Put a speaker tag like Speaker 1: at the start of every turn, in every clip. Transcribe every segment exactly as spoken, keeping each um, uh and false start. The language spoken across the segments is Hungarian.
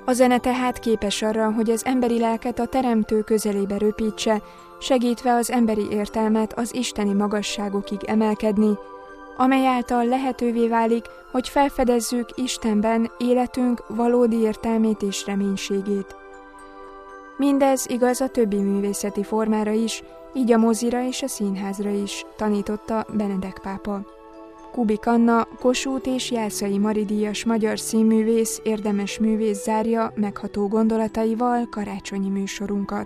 Speaker 1: A zene tehát képes arra, hogy az emberi lelket a Teremtő közelébe röpítse, segítve az emberi értelmet az isteni magasságokig emelkedni, amely által lehetővé válik, hogy felfedezzük Istenben életünk valódi értelmét és reménységét. Mindez igaz a többi művészeti formára is, így a mozira és a színházra is, tanította Benedek pápa. Kubik Anna, Kossuth és Jászai Mari díjas magyar színművész, érdemes művész zárja megható gondolataival karácsonyi műsorunkat.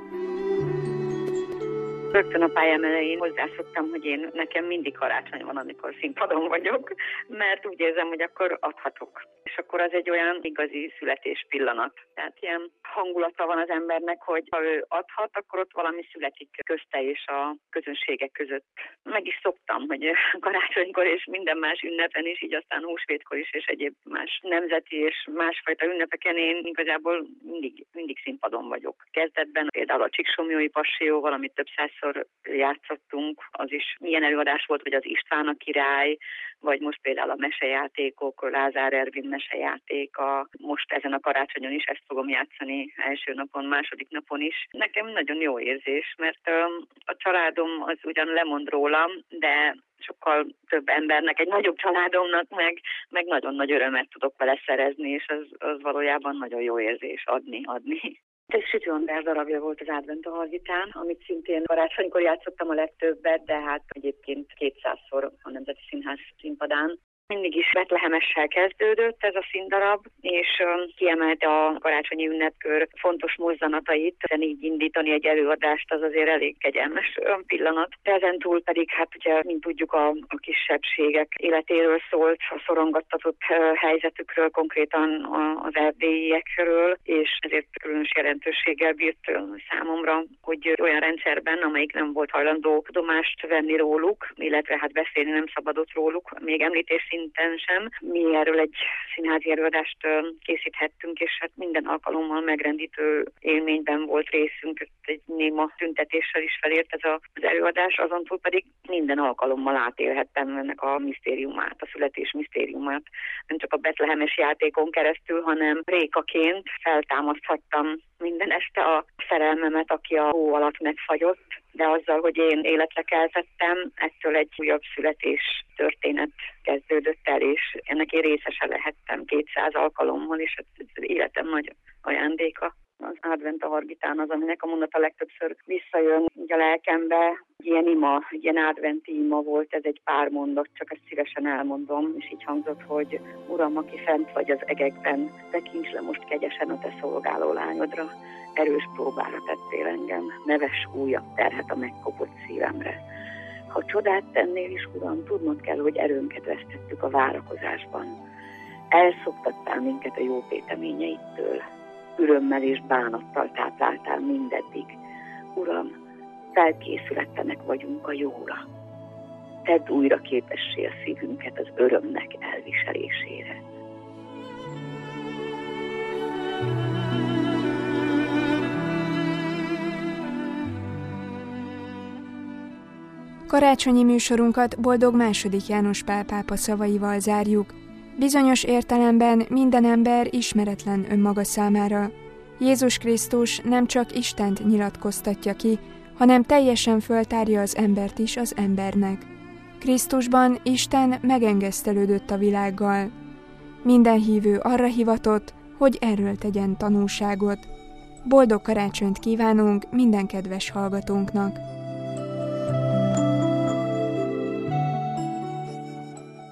Speaker 2: Rögtön a pályám elején hozzászoktam, hogy én nekem mindig karácsony van, amikor színpadon vagyok, mert úgy érzem, hogy akkor adhatok. És akkor az egy olyan igazi születés pillanat. Tehát ilyen hangulata van az embernek, hogy ha ő adhat, akkor ott valami születik közte és a közönségek között. Meg is szoktam, hogy karácsonykor és minden más ünnepen is, így aztán húsvétkor is és egyéb más nemzeti és másfajta ünnepeken én igazából mindig, mindig színpadon vagyok. Kezdetben például a Csíksomlyói Passió, amit több százszor játszottunk, az is milyen előadás volt, vagy az István a király, vagy most például a mesejátékok, Lázár Ervin mesejátéka. Most ezen a karácsonyon is ezt fogom játszani, első napon, második napon is. Nekem nagyon jó érzés, mert a családom az ugyan lemond rólam, de sokkal több embernek, egy nagyobb családomnak meg, meg nagyon nagy örömet tudok vele szerezni, és az, az valójában nagyon jó érzés adni, adni. Ez Sütő András darabja volt az Advent a Hargitán, amit szintén karácsonykor játszottam a legtöbbet, de hát egyébként kétszázszor a Nemzeti Színház színpadán. Mindig is betlehemessel kezdődött ez a színdarab, és kiemelte a karácsonyi ünnepkör fontos mozzanatait, hiszen így indítani egy előadást az azért elég kegyelmes pillanat. Ezen túl pedig, hát ugye, mint tudjuk, a, a kisebbségek életéről szólt, a szorongattatott helyzetükről, konkrétan az erdélyiekről, és ezért különös jelentőséggel bírt számomra, hogy olyan rendszerben, amelyik nem volt hajlandó tudomást venni róluk, illetve hát beszélni nem szabadott róluk, még említés szinten sem. Mi erről egy színházi előadást készíthettünk, és hát minden alkalommal megrendítő élményben volt részünk, egy néma tüntetéssel is felért ez az előadás, azon túl pedig minden alkalommal átélhettem ennek a misztériumát, a születés misztériumát. Nem csak a betlehemes játékon keresztül, hanem Rékaként feltámaszthattam minden este a szerelmemet, aki a hó alatt megfagyott, de azzal, hogy én életre keltettem, ettől egy újabb születés történet kezdődött el, és ennek én részese lehettem kétszáz alkalommal, és ez az életem nagy ajándéka. Az Advent a Hargitán az, aminek a mondata legtöbbször visszajön a lelkembe. Ilyen ima, ilyen adventi ima volt, ez egy pár mondat, csak ezt szívesen elmondom, és így hangzott, hogy Uram, aki fent vagy az egekben, tekints le most kegyesen a te szolgáló lányodra. Erős próbára tettél engem, neves újabb terhet a megkopott szívemre. Ha csodát tennél is, Uram, tudnod kell, hogy erőnket vesztettük a várakozásban. Elszoktattál minket a jó téteményeittől. Örömmel és bánattal tápláltál mindeddig. Uram, felkészületlenek vagyunk a jóra. Tedd újra képessé a szívünket az örömnek elviselésére.
Speaker 1: Karácsonyi műsorunkat Boldog második János Pál pápa szavaival zárjuk. Bizonyos értelemben minden ember ismeretlen önmaga számára. Jézus Krisztus nem csak Istent nyilatkoztatja ki, hanem teljesen föltárja az embert is az embernek. Krisztusban Isten megengesztelődött a világgal. Minden hívő arra hivatott, hogy erről tegyen tanúságot. Boldog karácsonyt kívánunk minden kedves hallgatónknak!